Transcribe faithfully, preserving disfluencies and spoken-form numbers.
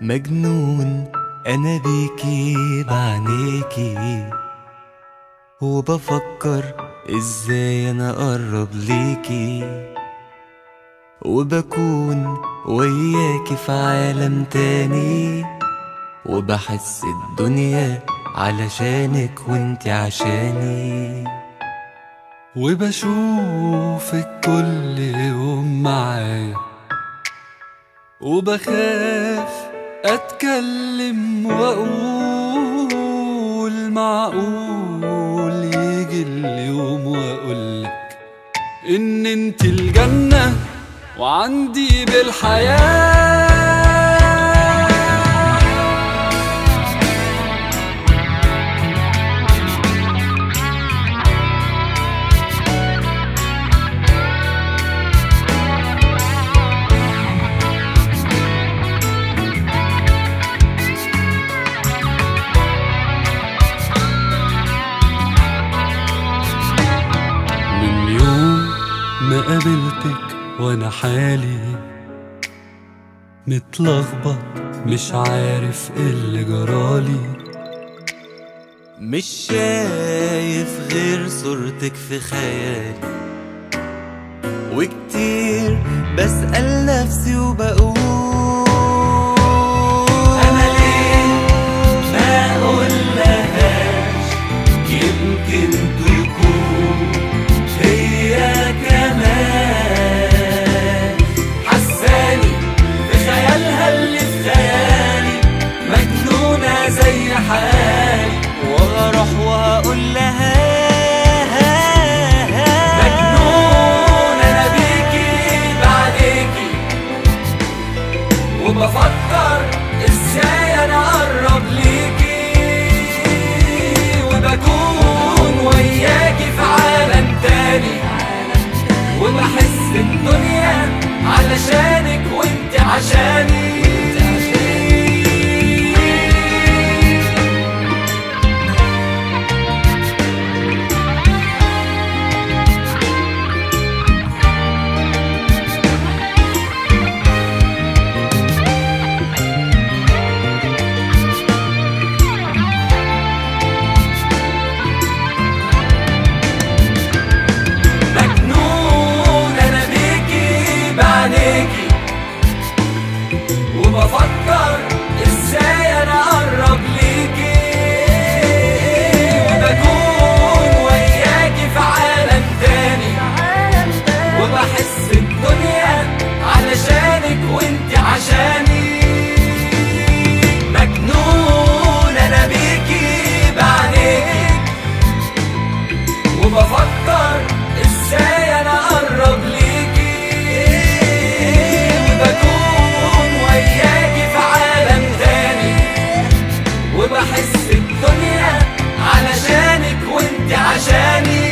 مجنون انا بيكي بعينيكي، وبفكر ازاي انا اقرب ليكي، وبكون وياكي في عالم تاني، وبحس الدنيا علشانك وانتي عشاني، وبشوفك كل يوم معايا، وبخاف اتكلم واقول معقول يجي اليوم واقولك ان انت الجنة وعندي بالحياة. ما قابلتك وانا حالي متلخبط، مش عارف ايه اللي جرالي، مش شايف غير صورتك في خيالي، وكتير بسأل نفسي وبقول انا ليه ما اقولهاش، يمكن تكون هي كمان حساني في خيالها اللي في خيالي، مجنونة زي حالي، وهروح وهقول لها مجنون انا بيكي بعديكي، وبفكر ازاي انا اقرب ليكي، وبكون وياكي في عالم تاني، وبحس الدنيا علشانك وانت عشاني. وبفكر ازاي انا اقرب ليكي، وبكون وياكي في عالم تاني، وبحس الدنيا علشانك وانت عشاني، مجنون انا بيكي بعينيكي، وبفكر ازاي انا اقرب ليكي، وبحس الدنيا علشانك وانت عشاني.